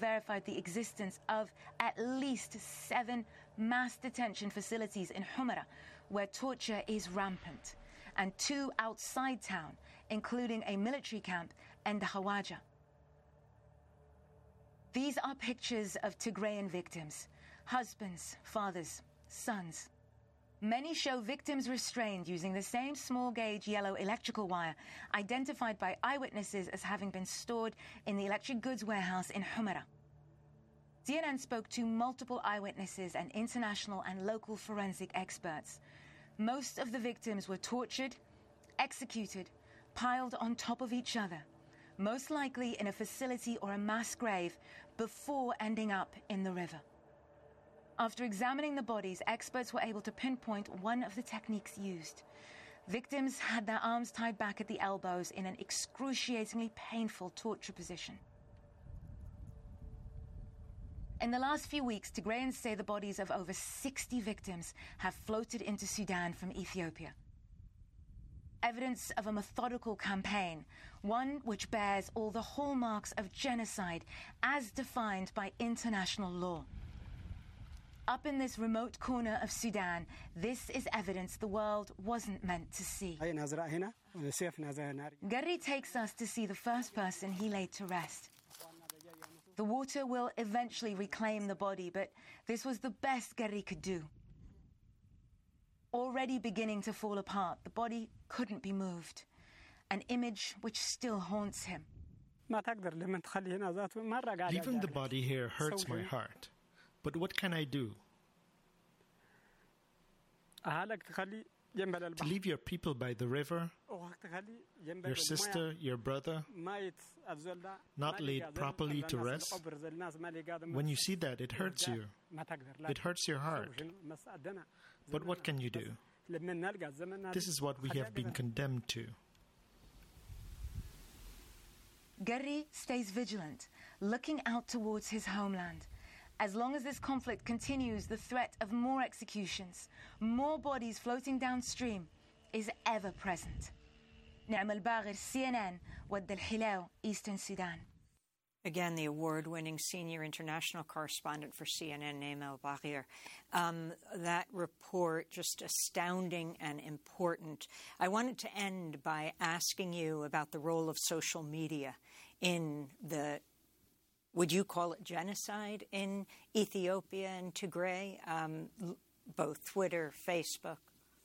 verified the existence of at least 7 mass detention facilities in Humera, where torture is rampant, and 2 outside town, including a military camp and the Hawaja. These are pictures of Tigrayan victims, husbands, fathers, sons. Many show victims restrained using the same small-gauge yellow electrical wire identified by eyewitnesses as having been stored in the electric goods warehouse in Humera. CNN spoke to multiple eyewitnesses and international and local forensic experts. Most of the victims were tortured, executed, piled on top of each other, most likely in a facility or a mass grave, before ending up in the river. After examining the bodies, experts were able to pinpoint one of the techniques used. Victims had their arms tied back at the elbows in an excruciatingly painful torture position. In the last few weeks, Tigrayans say the bodies of over 60 victims have floated into Sudan from Ethiopia. Evidence of a methodical campaign, one which bears all the hallmarks of genocide as defined by international law. Up in this remote corner of Sudan, this is evidence the world wasn't meant to see. Garri takes us to see the first person he laid to rest. The water will eventually reclaim the body, but this was the best Garri could do. Already beginning to fall apart, the body couldn't be moved, an image which still haunts him. Leaving the body here hurts my heart. But what can I do? To leave your people by the river, your sister, your brother, not laid properly to rest. When you see that, it hurts you. It hurts your heart. But what can you do? This is what we have been condemned to. Garri stays vigilant, looking out towards his homeland. As long as this conflict continues, the threat of more executions, more bodies floating downstream, is ever present. Naim Al-Baghir, CNN, Wad Al-Hilaw, Eastern Sudan. Again, the award-winning senior international correspondent for CNN, Naim Al-Baghir. That report, just astounding and important. I wanted to end by asking you about the role of social media in the, would you call it genocide in Ethiopia and Tigray, both Twitter, Facebook?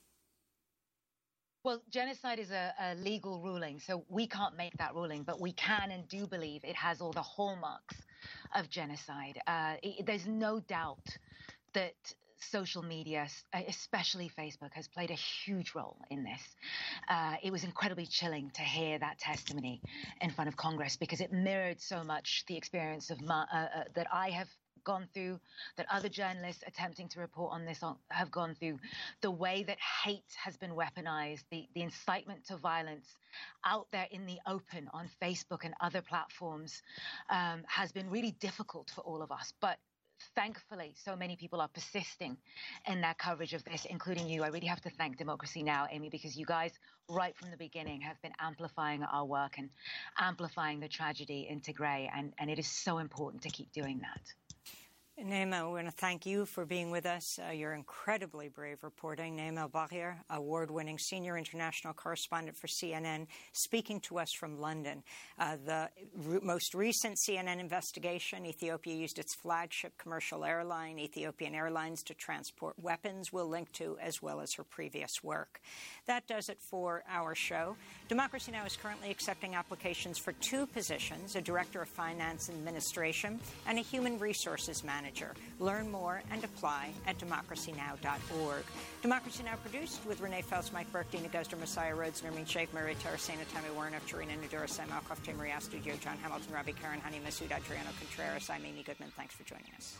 Well, genocide is a legal ruling, so we can't make that ruling, but we can and do believe it has all the hallmarks of genocide. There's no doubt that social media, especially Facebook, has played a huge role in this. It was incredibly chilling to hear that testimony in front of Congress because it mirrored so much the experience of that I have gone through, that other journalists attempting to report on this have gone through, the way that hate has been weaponized, the incitement to violence out there in the open on Facebook and other platforms has been really difficult for all of us. But thankfully, so many people are persisting in their coverage of this, including you. I really have to thank Democracy Now!, Amy, because you guys, right from the beginning, have been amplifying our work and amplifying the tragedy in Tigray, and it is so important to keep doing that. Naim, I want to thank you for being with us. You're incredibly brave reporting. Naim Al-Baghir, award-winning senior international correspondent for CNN, speaking to us from London. The most recent CNN investigation, Ethiopia used its flagship commercial airline, Ethiopian Airlines, to transport weapons, we'll link to, as well as her previous work. That does it for our show. Democracy Now! Is currently accepting applications for 2 positions, a Director of Finance Administration and a Human Resources Manager. Learn more and apply at democracynow.org. Democracy Now! Produced with Renee Feltz, Mike Burke, Dina Guzder, Messiah Rhodes, Nermeen Sheikh, Maria Terracena, Tammy Warnock, Tarina Nadura, Sam Alcoff, Tim Rias, Studio, John Hamilton, Robbie Karen, Honey Masood, Adriano Contreras. I'm Amy Goodman. Thanks for joining us.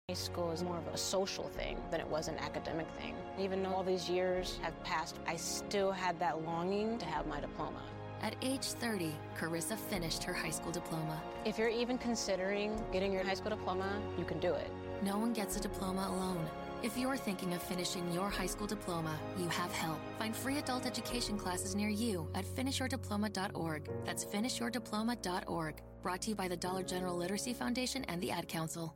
High school is more of a social thing than it was an academic thing. Even though all these years have passed, I still had that longing to have my diploma. At age 30, Carissa finished her high school diploma. If you're even considering getting your high school diploma, you can do it. No one gets a diploma alone. If you're thinking of finishing your high school diploma, you have help. Find free adult education classes near you at finishyourdiploma.org. That's finishyourdiploma.org. Brought to you by the Dollar General Literacy Foundation and the Ad Council.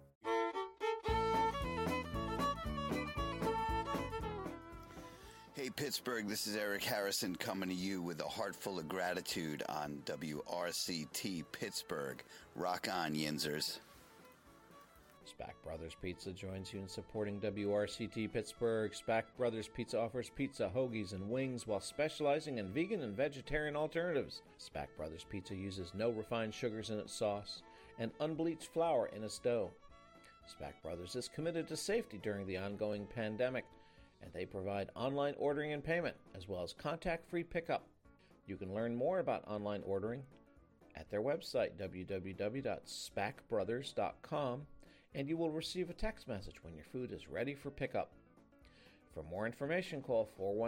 Hey Pittsburgh, this is Eric Harrison coming to you with a heart full of gratitude on WRCT Pittsburgh. Rock on, Yinzers. Spack Brothers Pizza joins you in supporting WRCT Pittsburgh. Spack Brothers Pizza offers pizza, hoagies, and wings while specializing in vegan and vegetarian alternatives. Spack Brothers Pizza uses no refined sugars in its sauce and unbleached flour in its dough. Spack Brothers is committed to safety during the ongoing pandemic, and they provide online ordering and payment, as well as contact-free pickup. You can learn more about online ordering at their website, www.spackbrothers.com, and you will receive a text message when your food is ready for pickup. For more information, call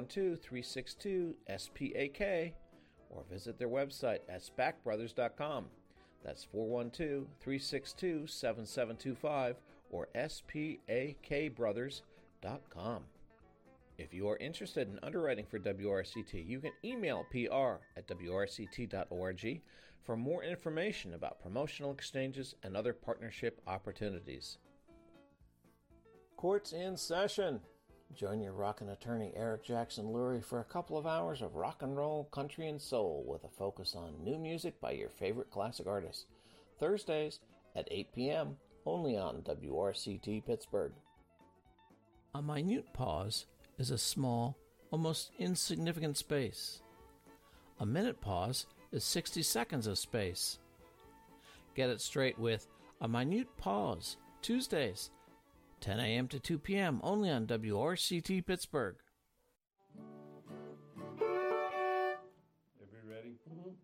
412-362-SPAK or visit their website at spackbrothers.com. That's 412-362-7725 or spakbrothers.com. If you are interested in underwriting for WRCT, you can email pr@wrct.org for more information about promotional exchanges and other partnership opportunities. Court's in session. Join your rockin' attorney Eric Jackson Lurie for a couple of hours of rock and roll, country, and soul with a focus on new music by your favorite classic artists. Thursdays at 8 p.m. only on WRCT Pittsburgh. A minute pause is a small, almost insignificant space. A minute pause is 60 seconds of space. Get it straight with A Minute Pause, Tuesdays, 10 a.m. to 2 p.m. only on WRCT Pittsburgh. Everybody ready?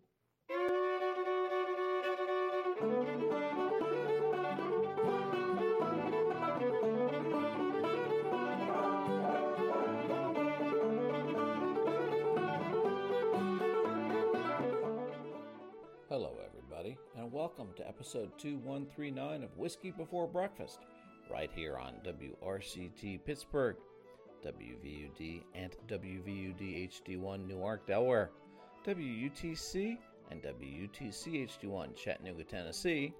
Hello, everybody, and welcome to episode 2139 of Whiskey Before Breakfast, right here on WRCT Pittsburgh, WVUD and WVUD HD1 Newark, Delaware, WUTC and WUTC HD1 Chattanooga, Tennessee,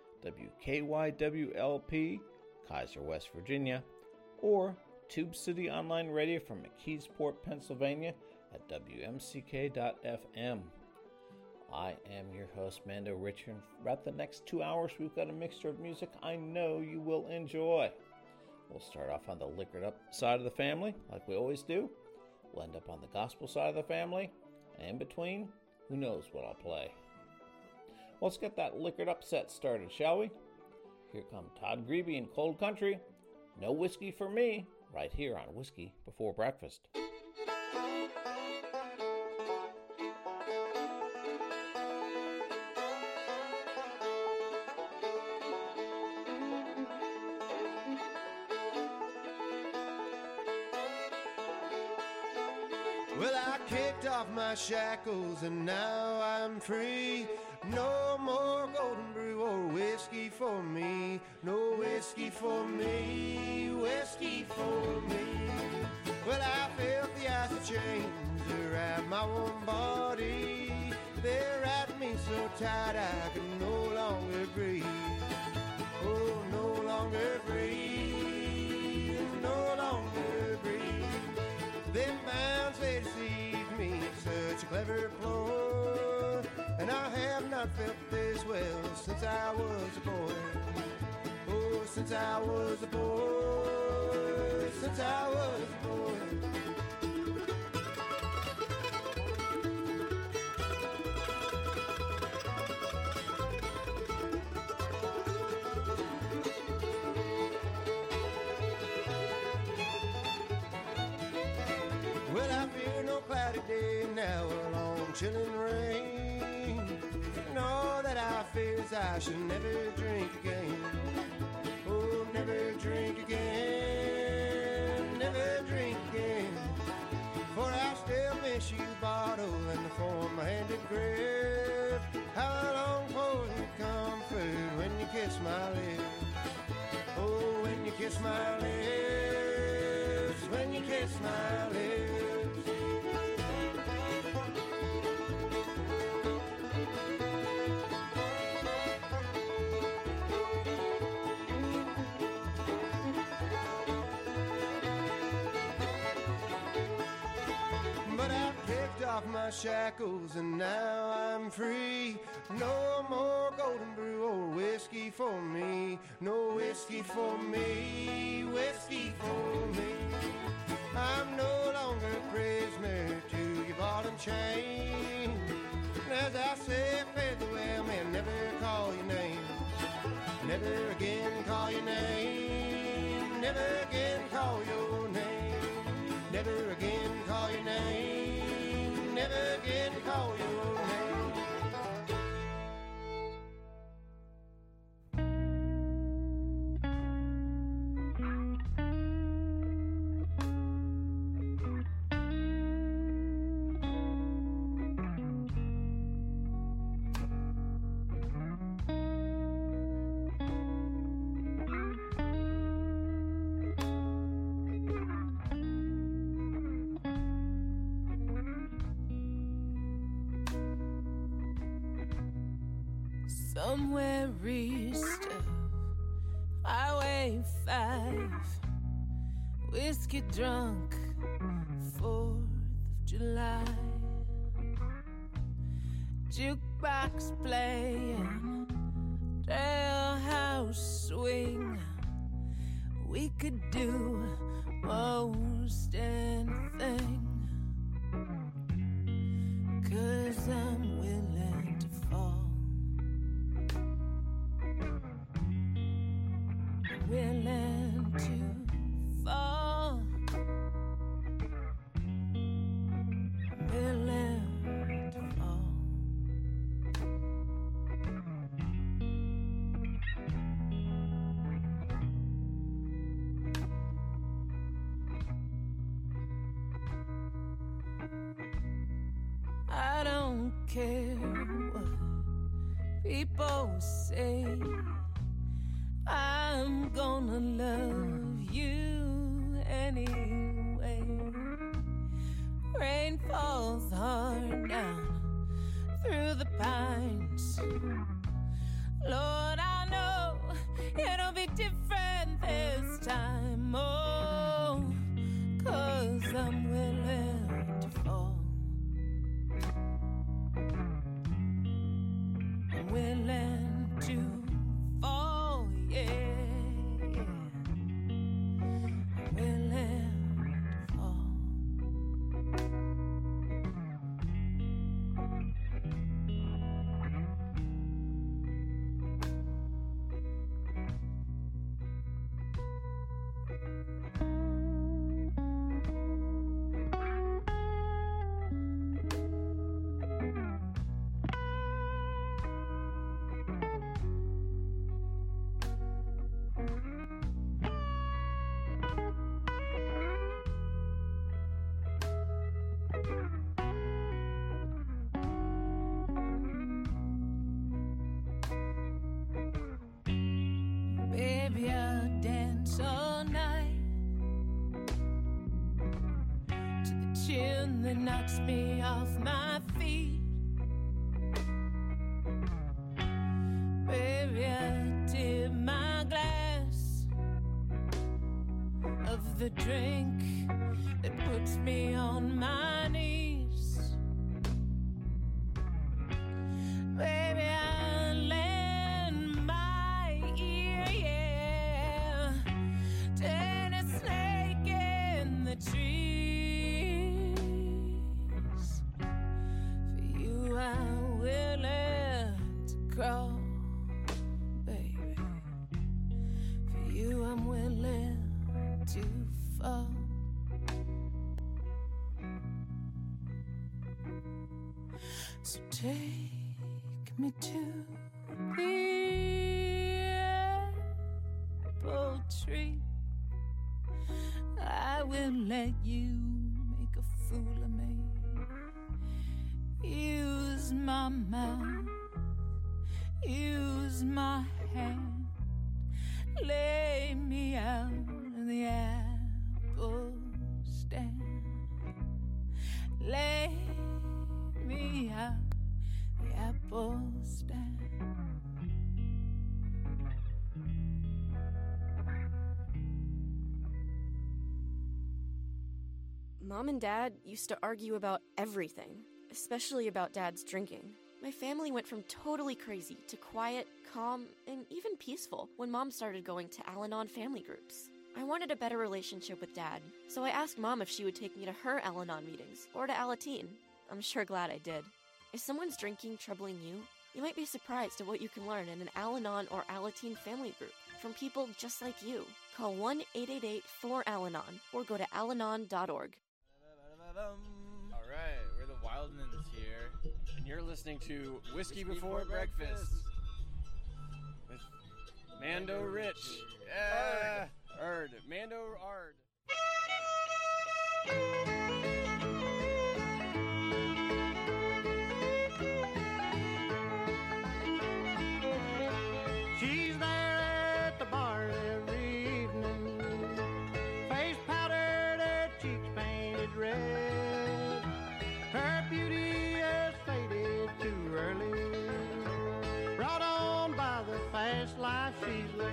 WKYWLP Kaiser, West Virginia, or Tube City Online Radio from McKeesport, Pennsylvania at WMCK.FM. I am your host, Mando Richard. For about the next 2 hours, we've got a mixture of music I know you will enjoy. We'll start off on the liquored up side of the family, like we always do. We'll end up on the gospel side of the family. And in between, who knows what I'll play. Well, let's get that liquored up set started, shall we? Here come Todd Grebe in Cold Country. No whiskey for me, right here on Whiskey Before Breakfast. Well, I kicked off my shackles and now I'm free. No more golden brew or whiskey for me. No whiskey for me, whiskey for me. Well, I felt the icy chains around my warm body. They wrapped me so tight I could no longer breathe. Oh, no longer breathe, no longer breathe. Them bounds, they deceived me, such a clever ploy. And I have not felt this well since I was a boy. Oh, since I was a boy, since I was a boy. Well, I fear no cloudy day now or long chilling rain. And all that I fear is I shall never drink again. Oh, never drink issue bottle and the form-handed grip. How long before you come through when you kiss my lips? Oh, when you kiss my lips, when you kiss my lips. Off my shackles and now I'm free. No more golden brew or whiskey for me. No whiskey for me, whiskey for me. I'm no longer a prisoner to your ball and chain. And as I say, fare the well, man, never call your name. Never again call your name. Never again call your name. Never again call your name. Never again call your name. Somewhere east of Highway 5, whiskey drunk, 4th of July. Jukebox playing, jailhouse swing. We could do most anything, 'cause I'm willing to fall. Willing to fall, willing to fall. I don't care what people say, I'm gonna love you anyway. Rain falls hard down through the pines. Lord, I know it'll be different this time. Oh, 'cause I'm willing to fall. I'm willing to fall, yeah. I'm willing to fall. Baby, I'll dance all night to the tune that knocks me off my feet. Baby, I'll tip my glass of the drink that puts me on my knees. Baby, I'll lend my ear, yeah, to any snake in the trees. For you, I'm willing to crawl, baby. For you, I'm willing to fall. So take me to the apple tree. I will let you make a fool of me. Use my mouth, use my hand, lay me out in the apple stand. Lay me out the apple stand. Mom and Dad used to argue about everything, especially about Dad's drinking. My family went from totally crazy to quiet, calm, and even peaceful when Mom started going to Al-Anon family groups. I wanted a better relationship with Dad, so I asked Mom if she would take me to her Al-Anon meetings or to Alateen. I'm sure glad I did. Is someone's drinking troubling you? You might be surprised at what you can learn in an Al-Anon or Alateen family group from people just like you. Call 1-888-4-ALANON or go to alanon.org. All right, we're the Wildmans here, and you're listening to Whiskey Before Breakfast with Mando Rich. Yeah, Ard. Mando Ard. She's there at the bar every evening, face powdered, her cheeks painted red. Her beauty has faded too early, brought on by the fast life she's led.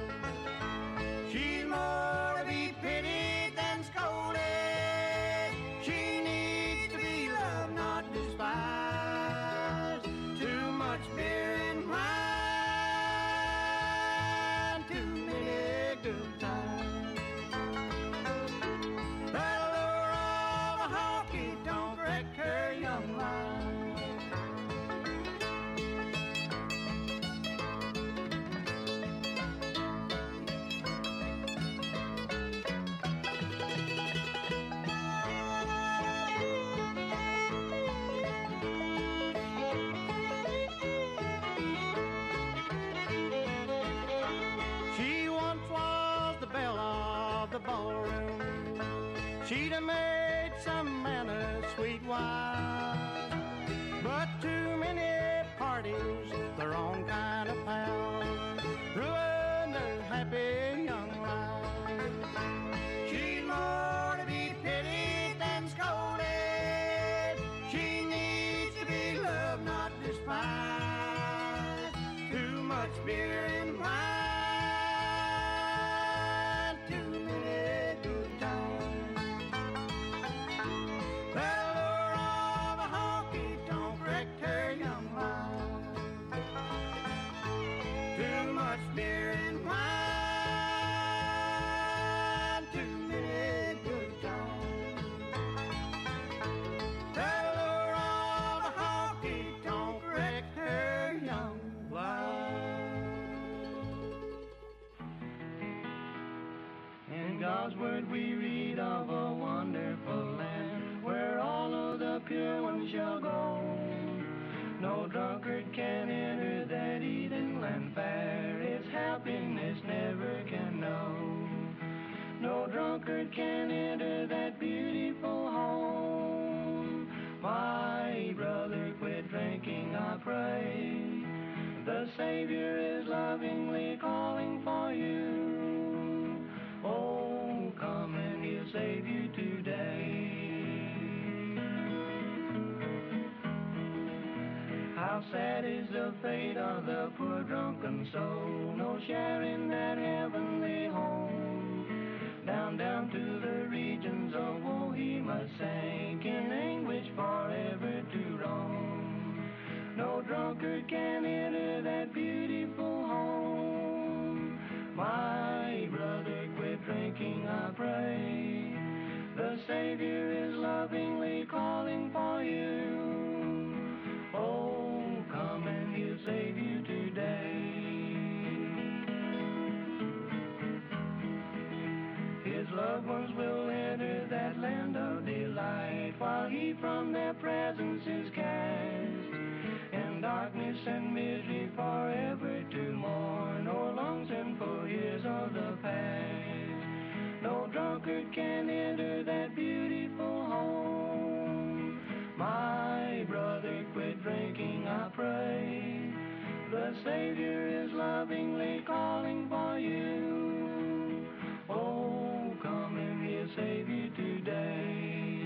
She's more to be pitied than scolded. She needs to be loved, not despised. Too much beer and wine, too many good times. The lure of a honky don't wreck her young life. She once was the belle of the ballroom. She'd have made some man a sweet wife, but too many parties, the wrong kind of pals, ruined her happy young life. She's more to be pitied than scolded. She needs to be loved, not despised. Too much beer and wine, too many good times. The lure of a honky don't wreck her young life. Too much beer and wine, too many good times. The lure of a honky don't wreck her young life. In God's word we read of a wonderful land where all of the pure ones shall go. No drunkard can enter that Eden land fair. Its happiness never can know. No drunkard can enter that beautiful home. My brother, quit drinking, I pray. The Savior is lovingly calling for you. Oh, come and He'll save you today. How sad is the fate of the poor drunken soul, no share in that heavenly home. Down to the regions of woe he must sink, in anguish forever to roam. No drunkard can enter that beautiful home. My brother, quit drinking, I pray. The Savior is lovingly calling for you. Oh, come and He'll save you today. His loved ones will enter that land of delight, while He from their presence is cast. In darkness and misery forever to mourn, or long sinful years of the past. No drunkard can enter that beautiful home. My brother, quit drinking, Savior is lovingly calling for you. Oh, come and be a Savior today.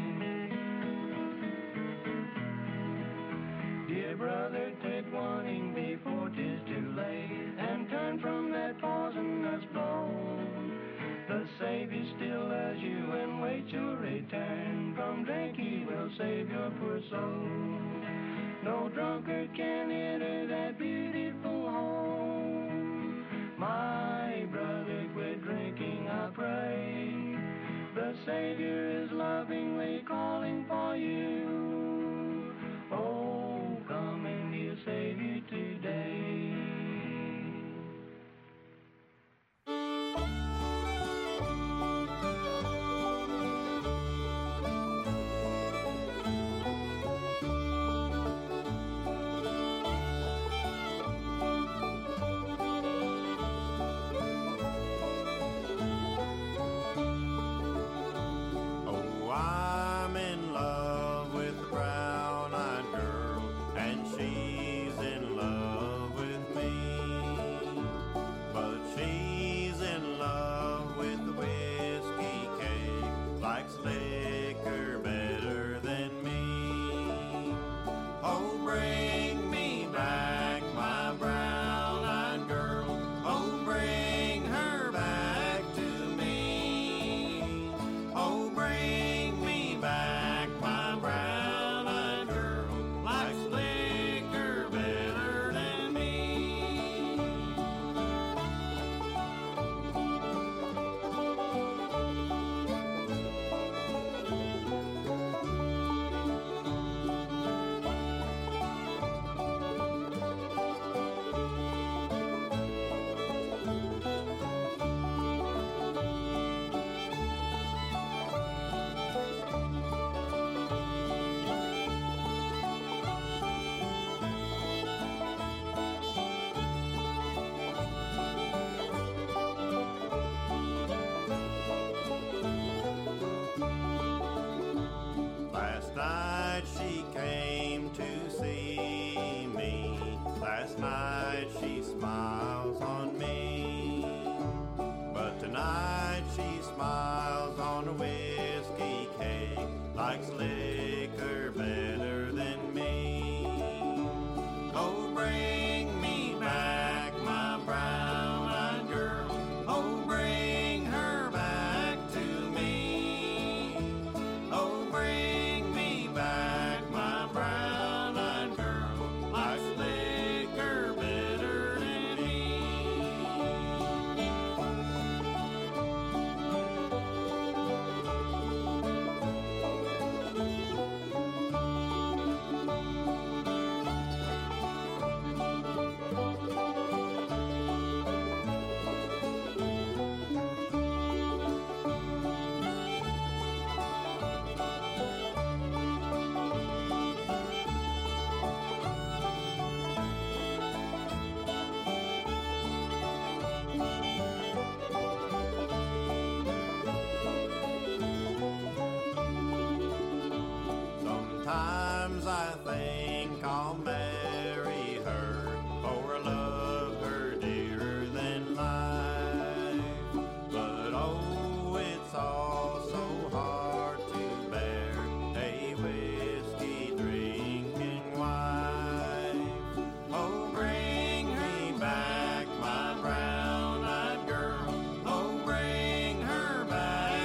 Dear brother, quit wanting before 'tis too late, and turn from that poisonous blow. The Savior still loves you and waits your return. From drink he will save your poor soul. No drunkard can enter that beautiful home. My brother, quit drinking, I pray. The Savior is lovingly calling for you. Oh, come and be a Savior today.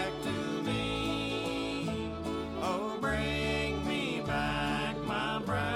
Bring me back my brown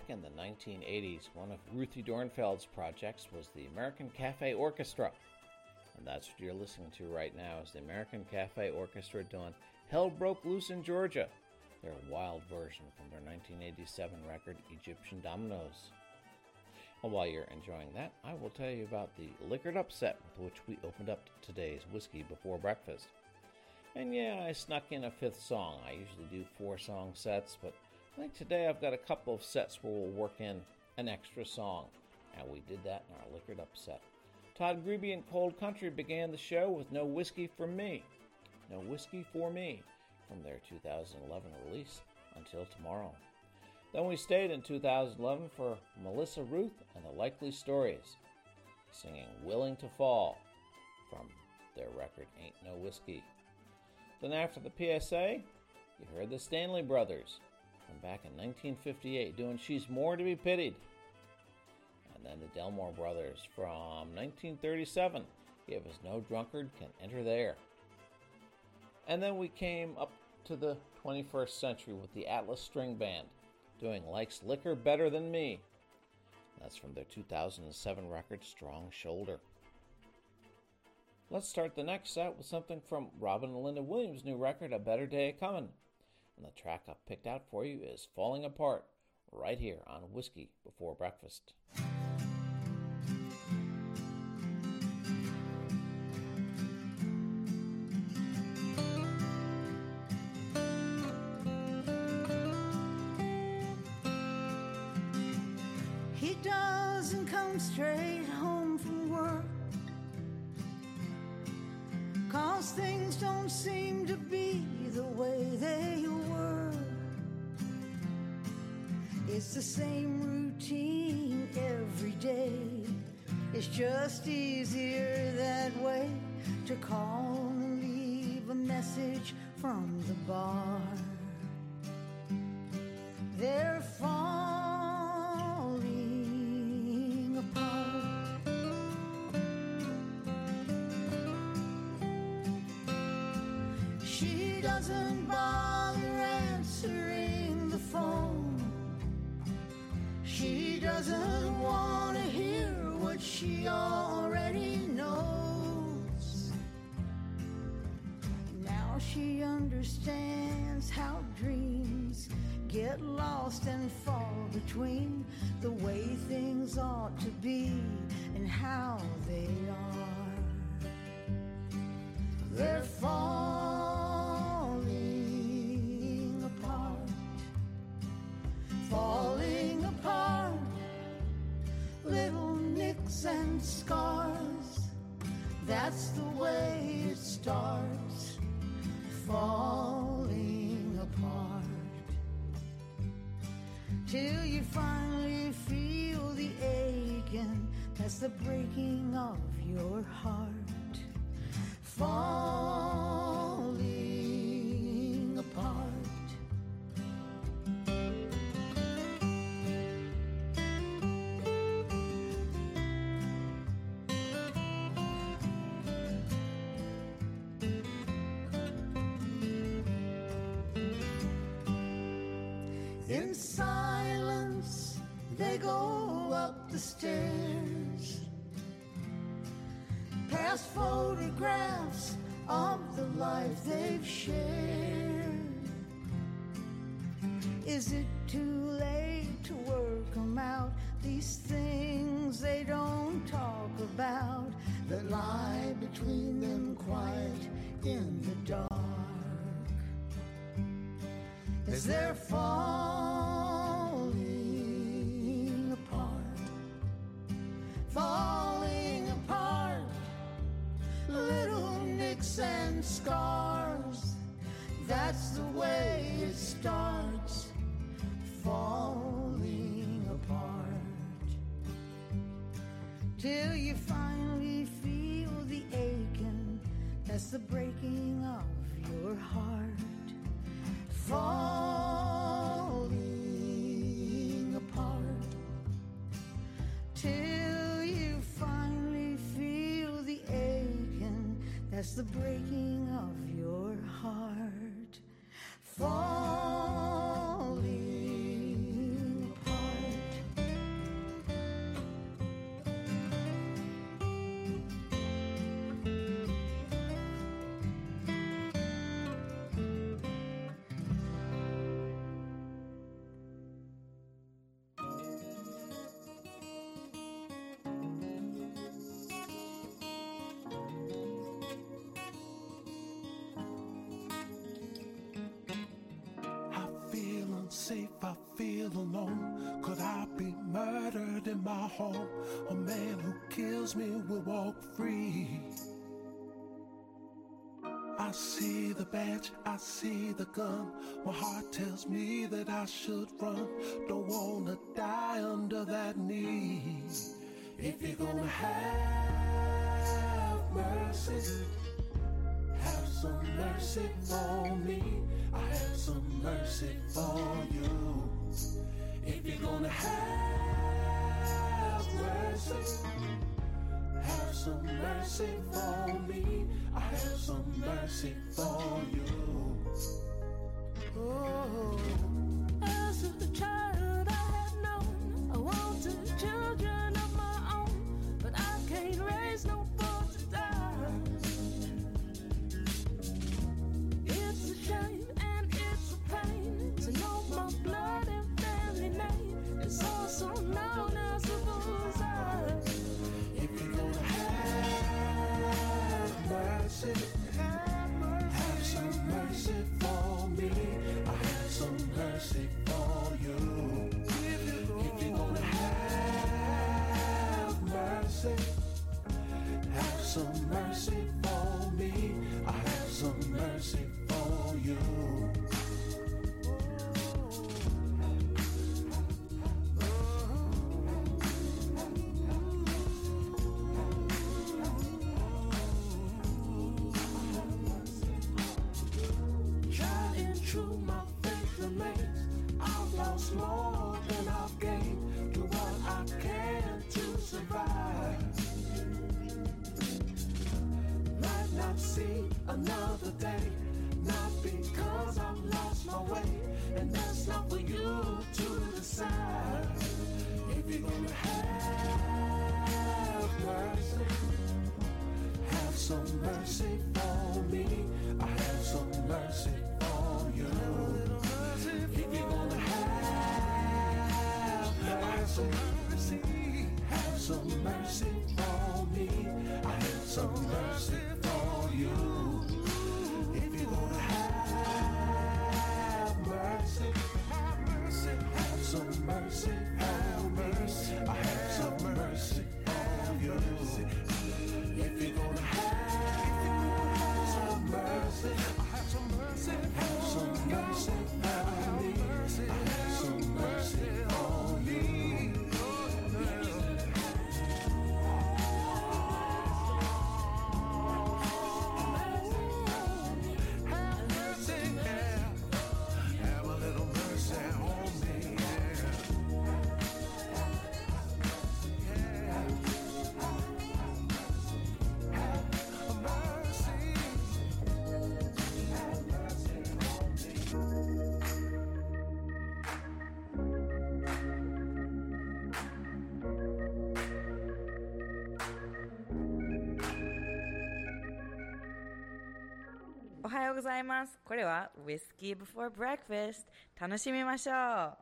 Back in the 1980s, one of Ruthie Dornfeld's projects was the American Cafe Orchestra. And that's what you're listening to right now, is the American Cafe Orchestra doing Hell Broke Loose in Georgia, their wild version from their 1987 record, Egyptian Dominoes. And while you're enjoying that, I will tell you about the Liquored Up set with which we opened up today's Whiskey Before Breakfast. And yeah, I snuck in a fifth song. I usually do 4-song sets, but I think today I've got a couple of sets where we'll work in an extra song. And we did that in our Liquored Up set. Todd Grebe and Cold Country began the show with No Whiskey for Me. No Whiskey for Me from their 2011 release, Until Tomorrow. Then we stayed in 2011 for Melissa Ruth and the Likely Stories, singing Willing to Fall from their record Ain't No Whiskey. Then after the PSA, you heard the Stanley Brothers from back in 1958 doing She's More to Be Pitied. And then the Delmore Brothers from 1937 gave us No Drunkard Can Enter There. And then we came up to the 21st century with the Atlas String Band doing Likes Liquor Better Than Me. That's from their 2007 record Strong Shoulder. Let's start the next set with something from Robin and Linda Williams' new record, A Better Day Comin'. And the track I've picked out for you is Falling Apart, right here on Whiskey Before Breakfast. He doesn't come straight home from work, 'cause things don't seem to be the way they were. It's the same routine every day. It's just easier that way to call and leave a message from the bar. They're falling apart. She doesn't bother answering the phone. She doesn't want to hear what she already knows. Now she understands how dreams get lost and fall between the way things ought to be and how they are. They're falling apart, falling apart. Little nicks and scars, that's the way it starts, falling apart. Till you finally feel the aching, that's the breaking of your heart. Falling apart. In silence, they go up the stairs, past photographs of the life they've shared. Is it too late to work them out, these things they don't talk about, that lie between them quiet in the dark? As they're falling apart, falling apart. Little nicks and scars, that's the way it starts, falling apart. Till you finally feel the aching, that's the breaking of your heart. Falling apart. Till you finally feel the aching, that's the breaking of your heart. Falling apart. safe, I feel alone. Could I be murdered in my home? A man who kills me will walk free. I see the badge, I see the gun. My heart tells me that I should run. Don't wanna die under that knee. If you're gonna have mercy, have some mercy for me. I have some mercy for you. If you're gonna have mercy, have some mercy for me. I have some mercy for you. Oh, as a child I had known I wanted children of my own, but I can't raise no boy to die. It's a shame and it's a pain to know my blood and family name is also known as a bullseye. If you're gonna have mercy, have some mercy for me. I have some mercy for you. If you're gonna have mercy, have some mercy for me. I have some mercy for you. Tried and true, my faith remains. I've lost more than I've gained. Do what I can to survive. Might not see another day, not because I've lost my way, and that's not for you to decide. If you're gonna have mercy, have some mercy for me. I have some mercy for you. If you're gonna have some mercy, have some mercy for me. I have some mercy for you. If you're gonna have mercy, have some mercy for me. I have some mercy for you. If you're gonna have some mercy, have some mercy, have some mercy for me. I have some mercy for you. Have mercy, yeah. Have a little mercy on me, yeah. Ohayou gozaimasu. これは Whiskey Before Breakfast. 楽しみましょう。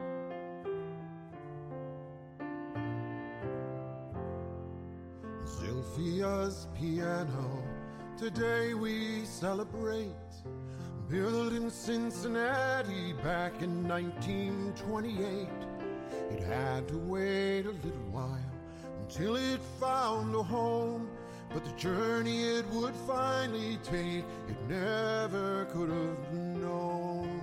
Zilphia's piano. Today we celebrate. Built in Cincinnati back in 1928. It had to wait a little while until it found a home. But the journey it would finally take, it never could have known.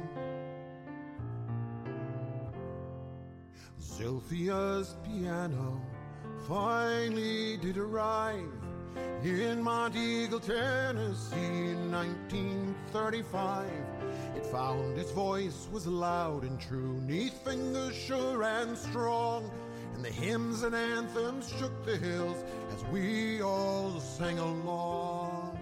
Zilphia's piano finally did arrive in Monteagle, Tennessee in 1935. It found its voice was loud and true, 'neath fingers sure and strong, and the hymns and anthems shook the hills as we all sang along.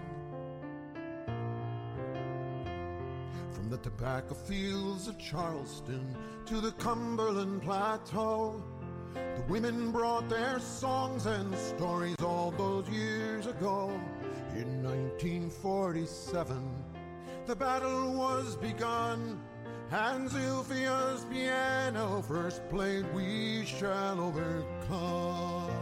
From the tobacco fields of Charleston to the Cumberland Plateau, the women brought their songs and stories all those years ago. In 1947, the battle was begun, and Zilphia's piano first played "We Shall Overcome."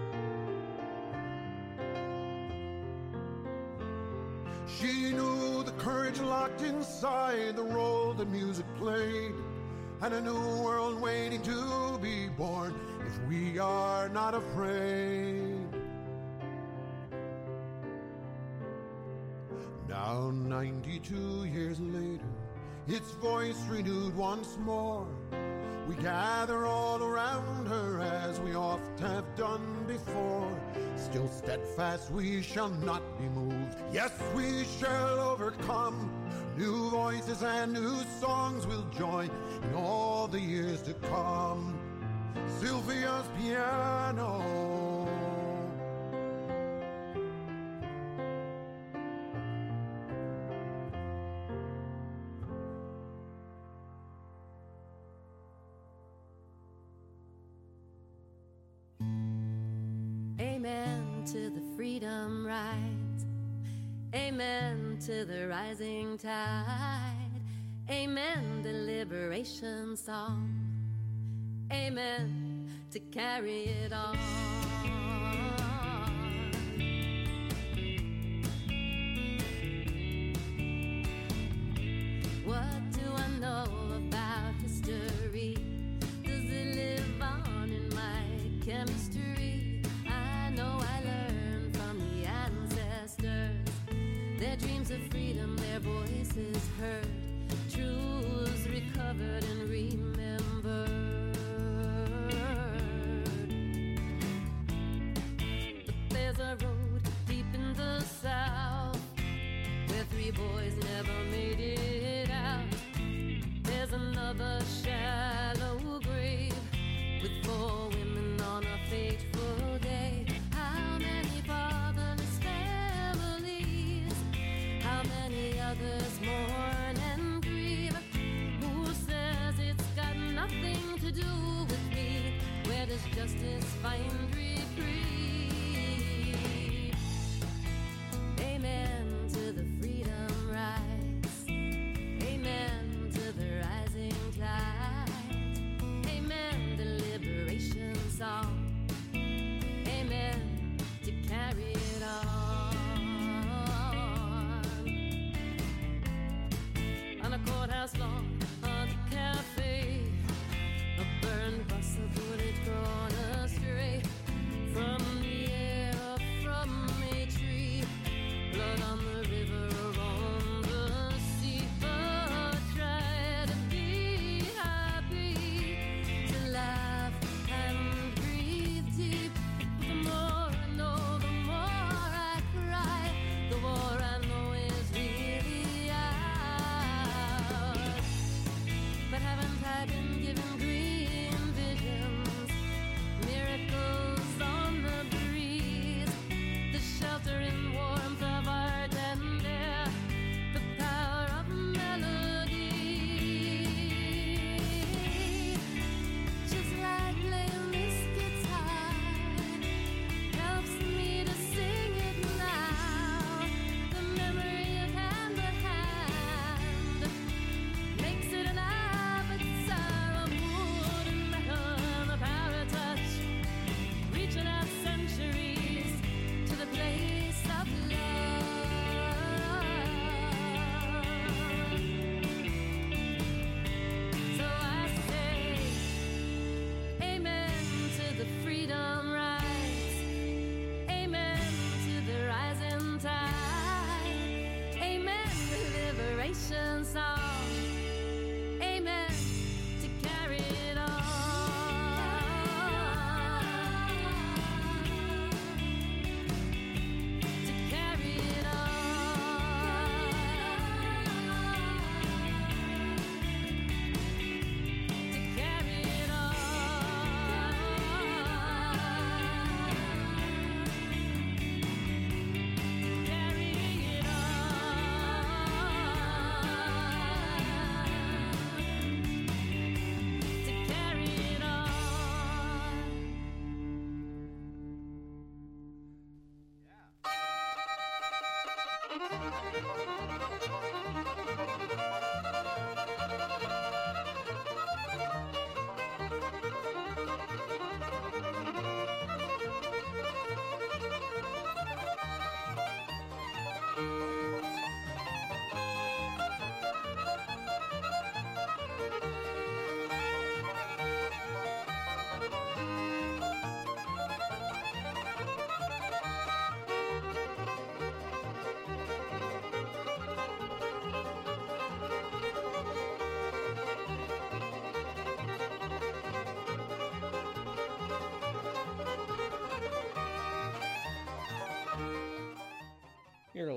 She knew the the courage locked inside the role that music played, and a new world waiting to be born if we are not afraid. Now 92 years later, its voice renewed once more. We gather all around her as we oft have done before. Still steadfast we shall not be moved. Yes, we shall overcome. New voices and new songs will join in all the years to come. Sylvia's piano. Amen to the freedom ride. Amen to the rising tide. Amen, the liberation song. Amen, to carry it on. What do I know about history? Does it live on in my chemistry? I know I learned from the ancestors. Their dreams of freedom, their voices heard, truths recovered and remembered. But there's a road deep in the south where 3 boys never made it out. There's another shallow grave with 4 women on a fateful day. How many fatherless families? How many others mourn and grieve? Who says it's got nothing to do with me? Where does justice find reprieve? Amen to the freedom rise. Amen to the rising tide. Amen, the liberation song. Amen, to carry it on. On a courthouse lawn, on a cafe, a burned bus, a bullet gone astray. From the air or from a tree, blood on the river or on the sea. But try to be happy, to laugh and breathe deep. The more I know, the more I cry. The more I know is really ours. But haven't I been given green visions, miracles on the breeze, the shelter and warmth of art and air, the power of melody? Just like playing this guitar helps me to sing it now. The memory of hand to hand makes it an avatar of wood and metal. The power touch, reaching out centuries to the place of love. So I say, amen to the freedom rise. Amen to the rising tide. Amen, the liberation song. Amen, to carry it on. To carry it on. To carry it on.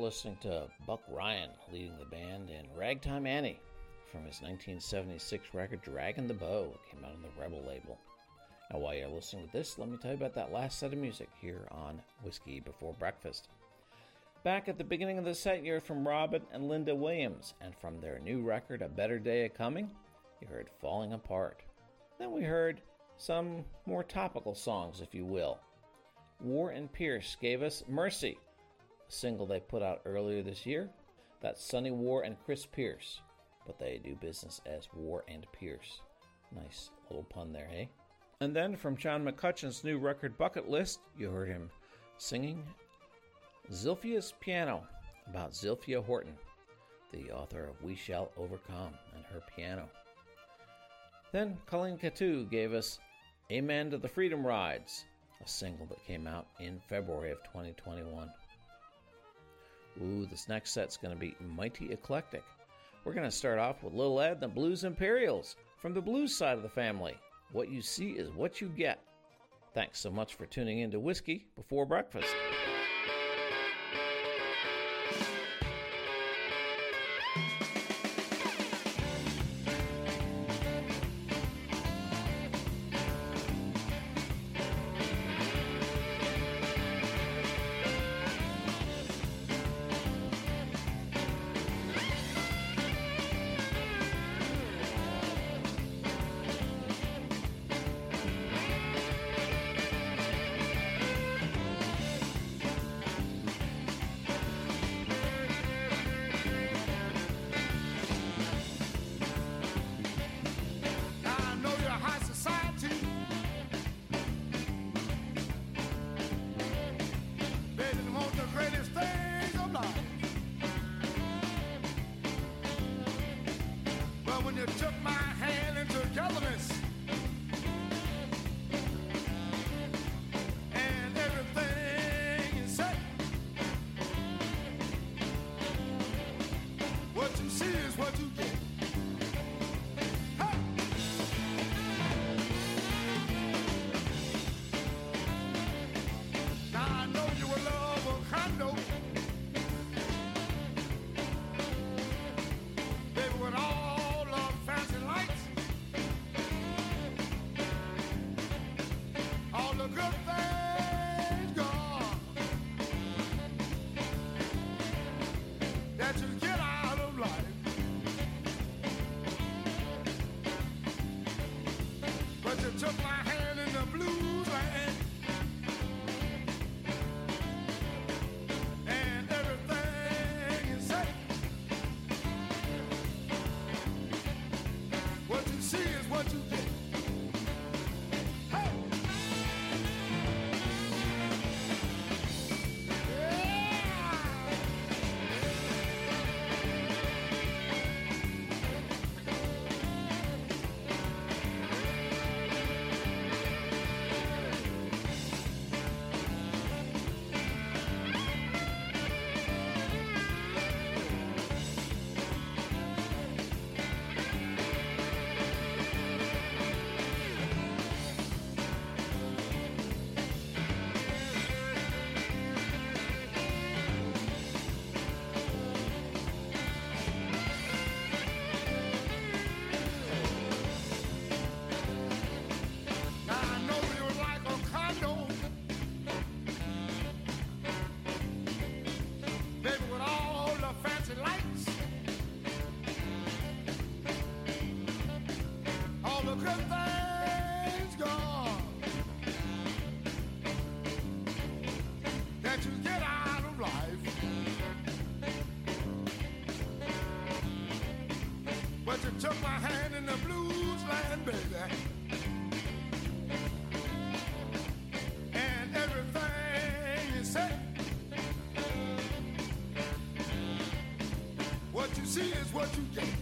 listening to Buck Ryan leading the band in Ragtime Annie from his 1976 record Draggin' the Bow. It came out on the Rebel label. Now, while you're listening to this, let me tell you about that last set of music here on Whiskey Before Breakfast. Back at the beginning of the set, you heard from Robin and Linda Williams, and from their new record, A Better Day A-Coming, you heard Falling Apart. Then we heard some more topical songs, if you will. War and Pierce gave us Mercy, a single they put out earlier this year. That's Sonny War and Chris Pierce, but they do business as War and Pierce. Nice little pun there, hey? And then from John McCutcheon's new record Bucket List, you heard him singing Zilphia's Piano, about Zilphia Horton, the author of We Shall Overcome, and her piano. Then Colleen Catoo gave us Amen to the Freedom Rides, a single that came out in February of 2021. Ooh, this next set's going to be mighty eclectic. We're going to start off with Lil Ed and the Blues Imperials, from the blues side of the family. What you see is what you get. Thanks so much for tuning in to Whiskey Before Breakfast. Took my hand in the blues land, baby, and everything you said. What you see is what you get.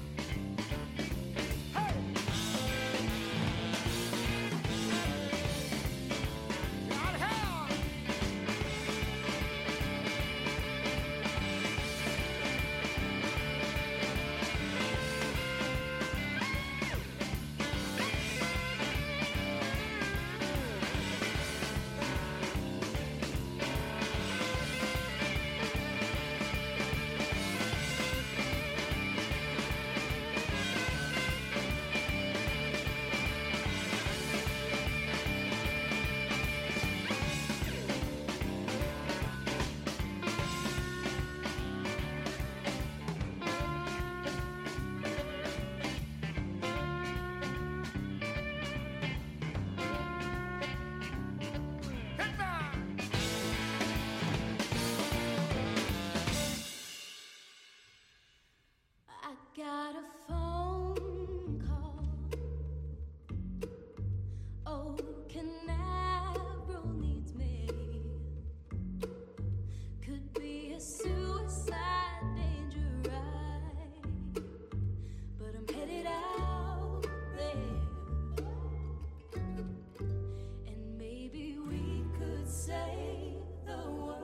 got a phone call. Oh, Canaveral needs me. Could be a suicide danger ride, but I'm headed out there, and maybe we could save the world.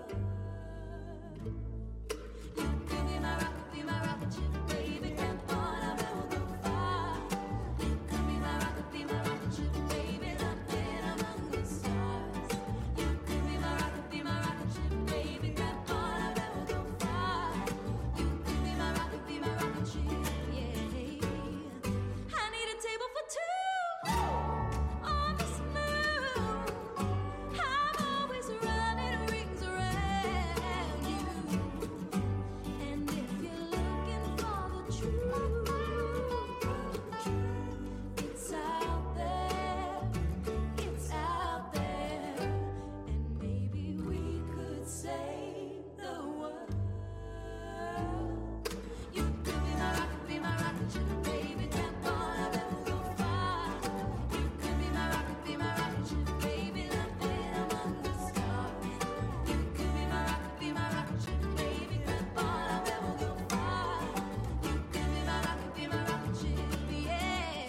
You could be my rocket ship, baby. Come on, I will go far. You could be my rocket ship, baby. Laughing among the stars. You could be my rocket ship, baby. Come on, I will go far. You could be my rocket ship, yeah. I need a table for two on this moon. I'm always running rings around you. And if you're looking for the truth, it's out there, it's out there. And maybe we could save the world. You could be my rocket ship, baby. Tap on, I will go far. You could be my rocket ship, baby. Laughing among the stars. You could be my rocket ship, baby. Tap on, I will go far. You could be my rocket ship, yeah.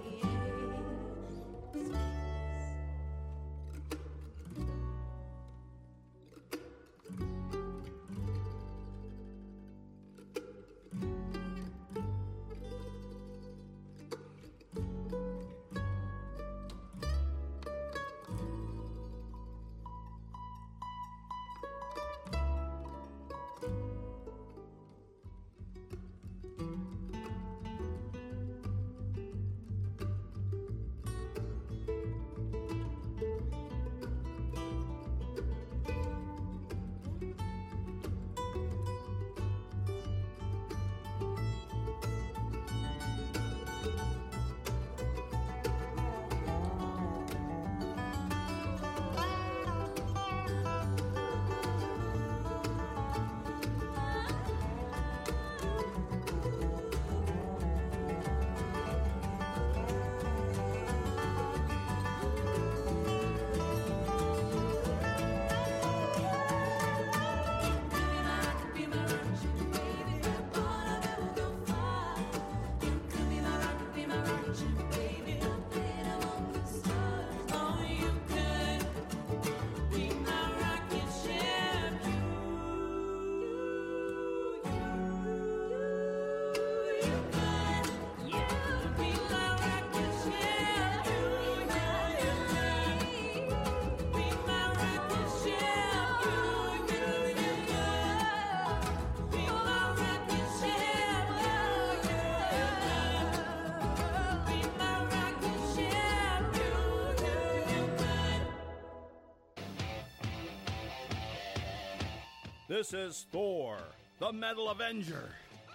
This is Thor, the Metal Avenger.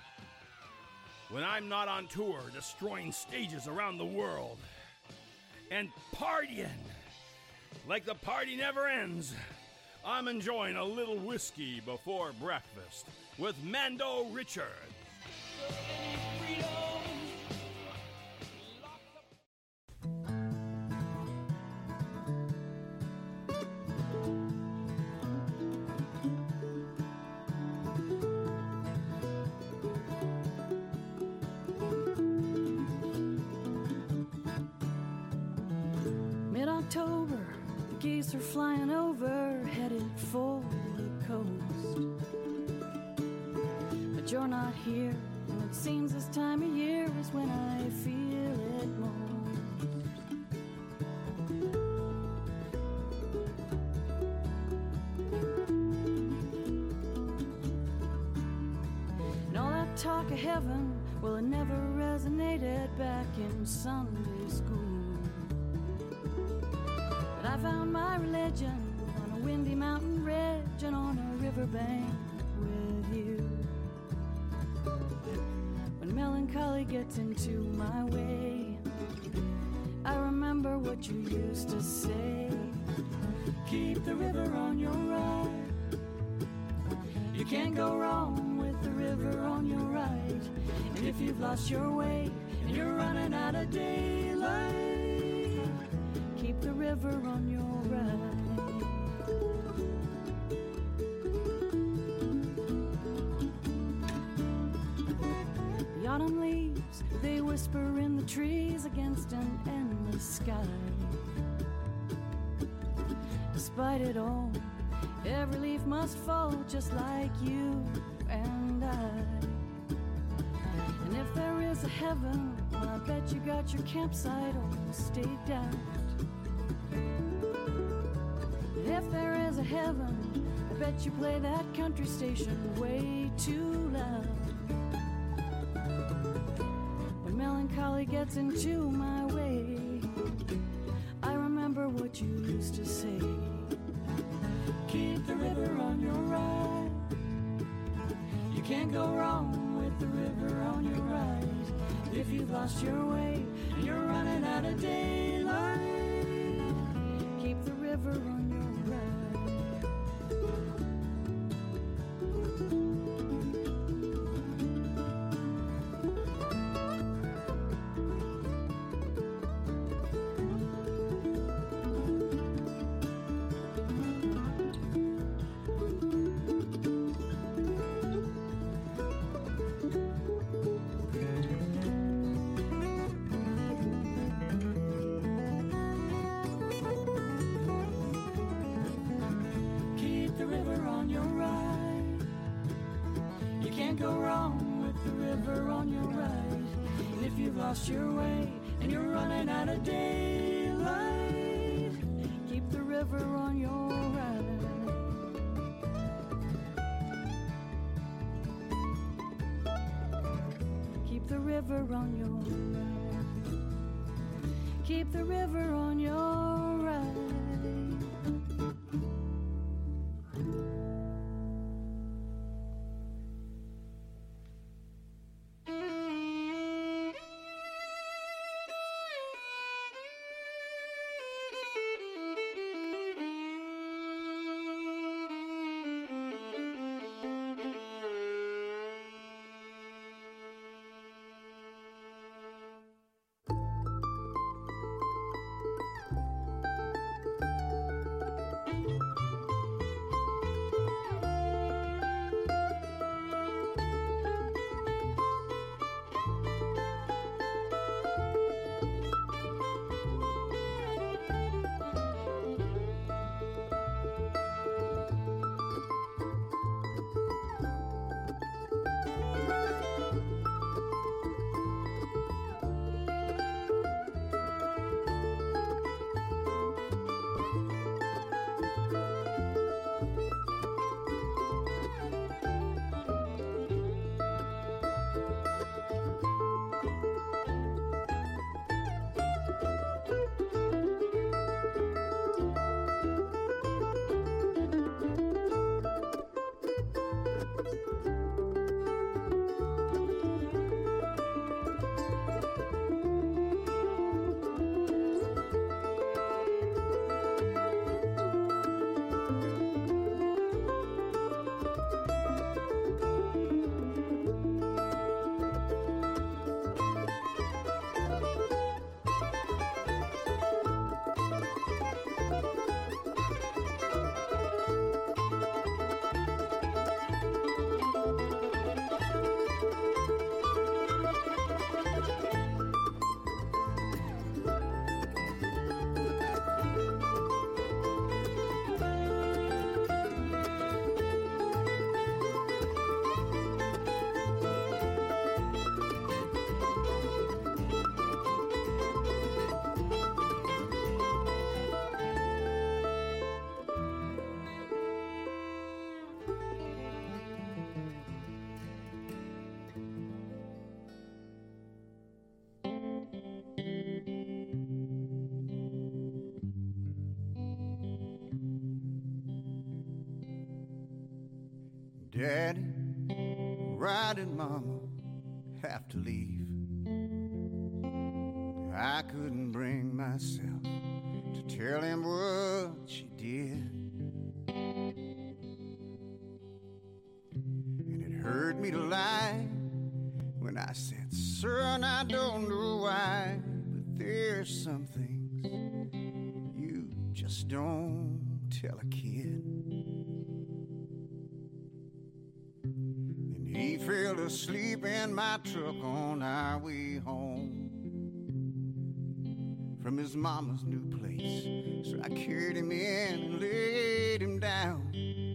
When I'm not on tour destroying stages around the world and partying like the party never ends, I'm enjoying a little whiskey before breakfast with Mando Richards. Mid-October, the geese are flying over, headed for the coast. But you're not here, and it seems this time of year is when I feel it most. And all that talk of heaven, well, it never resonated back in Sunday school. I found my religion on a windy mountain ridge and on a riverbank with you. When melancholy gets into my way, I remember what you used to say. Keep the river on your right. You can't go wrong with the river on your right. And If you've lost your way and you're running out of daylight, keep the river on your right. The autumn leaves, they whisper in the trees against an endless sky. Despite it all, every leaf must fall just like you and I. And if there is a heaven, well, I bet you got your campsite all staked out. And if there is a heaven, I bet you play that country station way too loud. When melancholy gets into my way, I remember what you used to say. Keep the river on your right. You can't go wrong with the river on your right. If you've lost your way and you're running out of daylight, keep the river on your right. Lost your way and you're running out of daylight, keep the river on your right. Keep the river on your right. Keep the river on your right. Daddy, Rod and Mama have to leave. I couldn't bring myself to tell him what she did. And it hurt me to lie when I said I don't know why, but there's some things you just don't tell a kid. And he fell asleep in my truck on our way home from his mama's new place. So I carried him in and laid him down.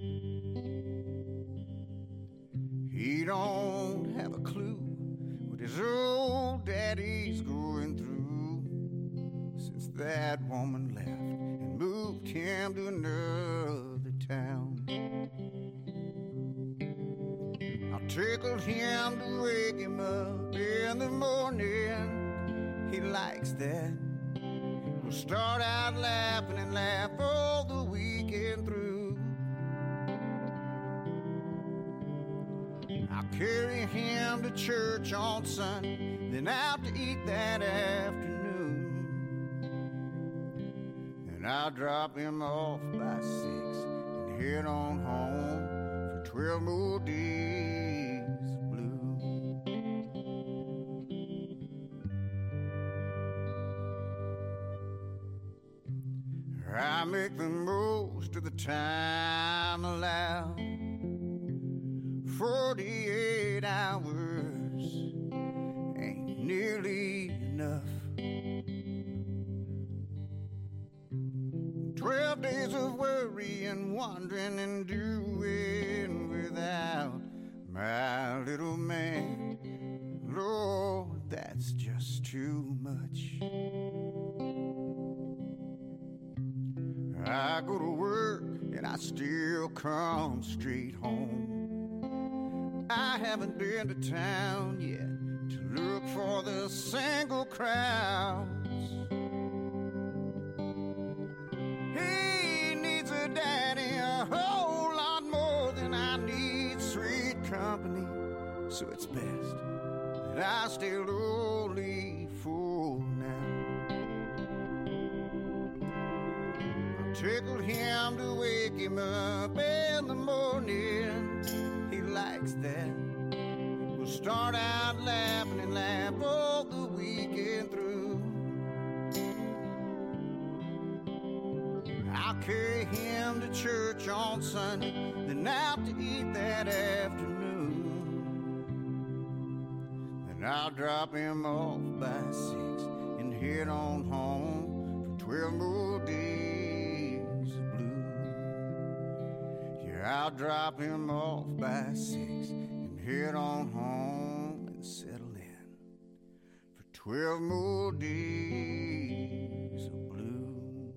He don't have a clue what his old daddy's going through since that woman left and moved him to another town. I tickled him to wake him up in the morning. He likes that. We'll start out laughing and laugh all the weekend through. I'll carry him to church on Sunday, then out to eat that afternoon. And I'll drop him off by 6 and head on home for 12 more days blue. I make the most of the time allowed. 48 hours ain't nearly enough. 12 days of worry and wandering and doing without my little man. Lord, that's just too much. I go to work and I still come straight home. I haven't been to town yet to look for the single crowds. He needs a daddy a whole lot more than I need sweet company. So it's best that I stay lonely for now. I tickled him to wake him up in the morning. He likes that. We'll start out laughing and laugh all the weekend through. I'll carry him to church on Sunday, then out to eat that afternoon. Then I'll drop him off by 6 and head on home for 12 more days blue. I'll drop him off by 6 and head on home and settle in for 12 more days of blue.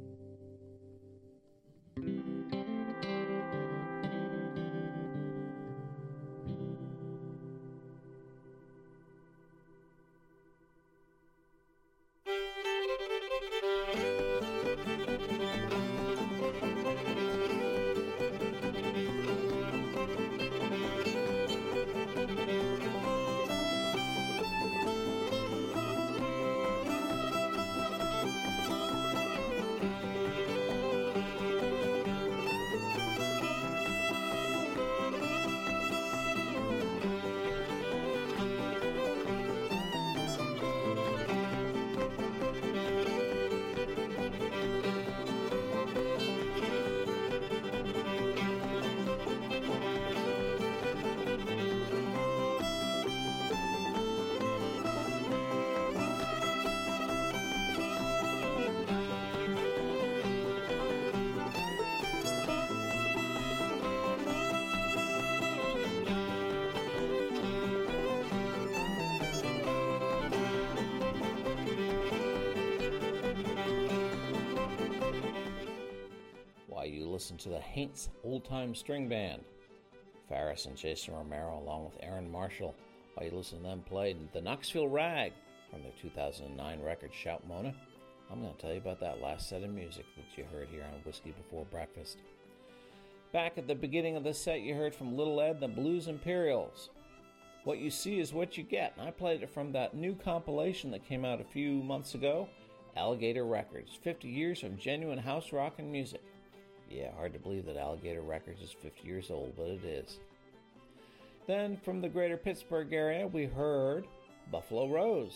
Listen to the Haints Old Time String Band. Farris and Jason Romero along with Aaron Marshall, while you listen to them play the Knoxville Rag from their 2009 record Shout Mona. I'm going to tell you about that last set of music that you heard here on Whiskey Before Breakfast. Back at the beginning of the set you heard from Little Ed, the Blues Imperials. What you see is what you get, and I played it from that new compilation that came out a few months ago, Alligator Records, 50 years of genuine house rock and music. Yeah, hard to believe that Alligator Records is 50 years old, but it is. Then, from the greater Pittsburgh area, we heard Buffalo Rose.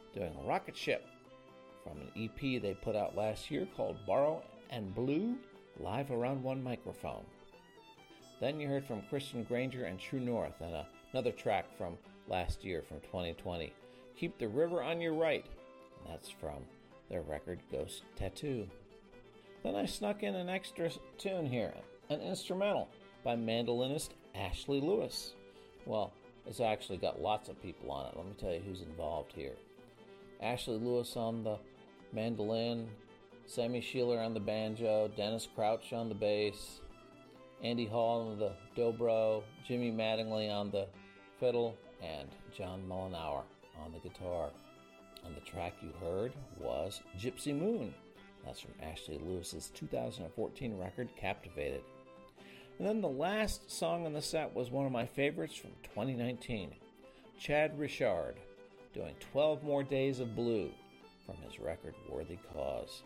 doing Rocket Ship from an EP they put out last year called Borrow and Blue, live around one microphone. Then you heard from Christian Granger and True North, and another track from last year, from 2020, Keep the River on Your Right, and that's from their record Ghost Tattoo. Then I snuck in an extra tune here, an instrumental by mandolinist Ashley Lewis. Well, it's actually got lots of people on it. Let me tell you who's involved here. Ashley Lewis on the mandolin, Sammy Sheeler on the banjo, Dennis Crouch on the bass, Andy Hall on the dobro, Jimmy Mattingly on the fiddle, and John Mullenauer on the guitar. And the track you heard was Gypsy Moon. That's from Ashley Lewis's 2014 record, Captivated. And then the last song on the set was one of my favorites from 2019, Chad Richard, doing 12 More Days of Blue from his record Worthy Cause.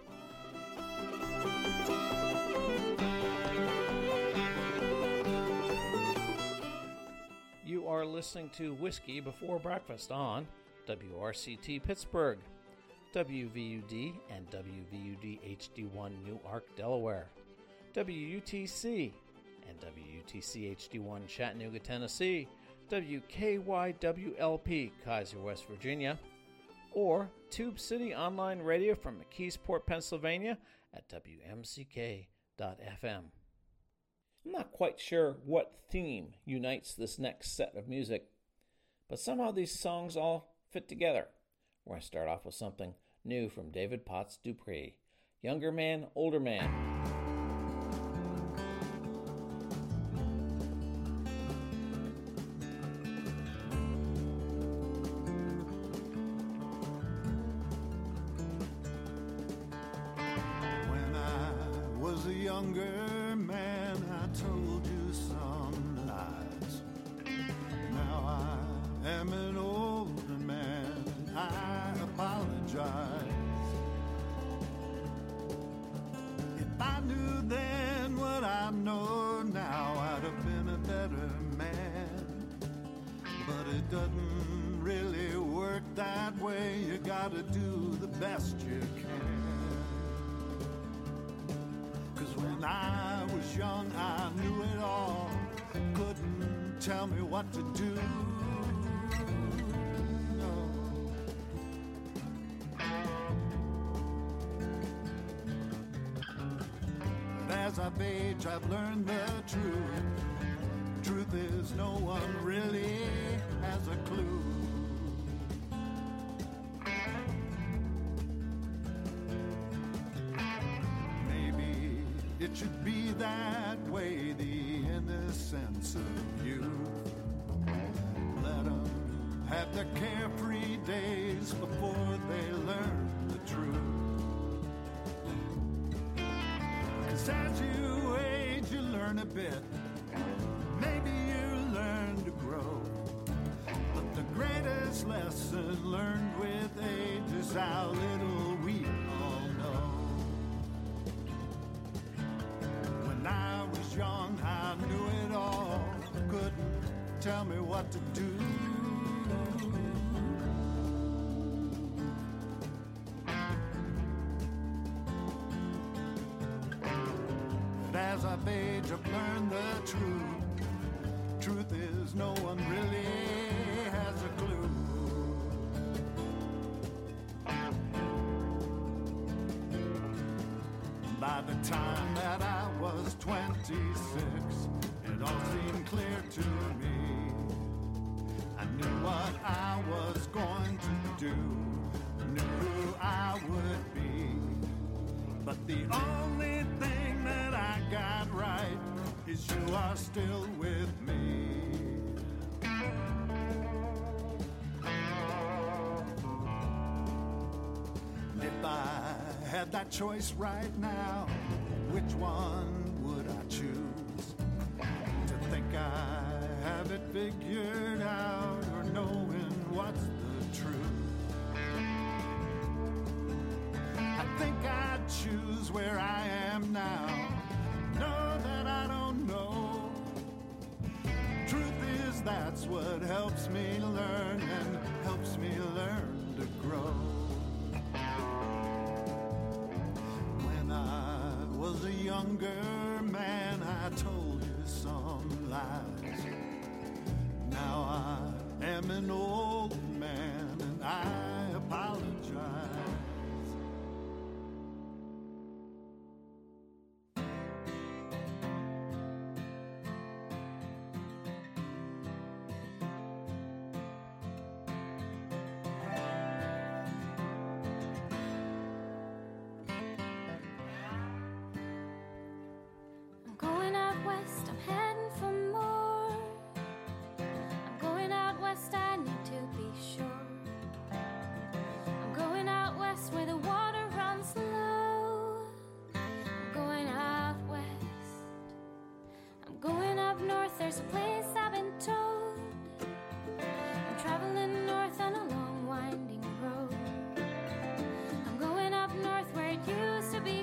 You are listening to Whiskey Before Breakfast on WRCT Pittsburgh, WVUD and WVUD HD1 Newark, Delaware, WUTC and WUTC HD1 Chattanooga, Tennessee, WKYWLP Kaiser, West Virginia, or Tube City Online Radio from McKeesport, Pennsylvania at WMCK.FM. I'm not quite sure what theme unites this next set of music, but somehow these songs all fit together. We're going to start off with something new from David Potts Dupree, Younger Man, Older Man. When I was a younger man, I told you some lies. Now I am an older man, I apologize. If I knew then what I know now, I'd have been a better man. But it doesn't really work that way. You gotta do the best you can. 'Cause when I was young, I knew it all. Couldn't tell me what to do. No. But as I've aged, I've learned the truth. Truth is no one really has a clue. Maybe it should be that way, the innocence of youth. Let them have their carefree days before they learn the truth. 'Cause as you age, you learn a bit. Maybe you learn to grow. But the greatest lesson learned with age is how little we all know. When I was young, I knew it all. Couldn't tell me what to do. But as I've aged, I've learned the truth. Truth is no one really has a clue. By the time that I was 26, it all seemed clear to me. I knew what I was going to do, knew who I would be. But the only thing that I got right is you are still with me. If I had that choice right now, which one would I choose? To think I have it figured out, or knowing what's the truth? I think I'd choose where I am now. Know that I don't know. Truth is, that's what helps me learn and helps me learn to grow. younger man, I told you some lies. Now I am an old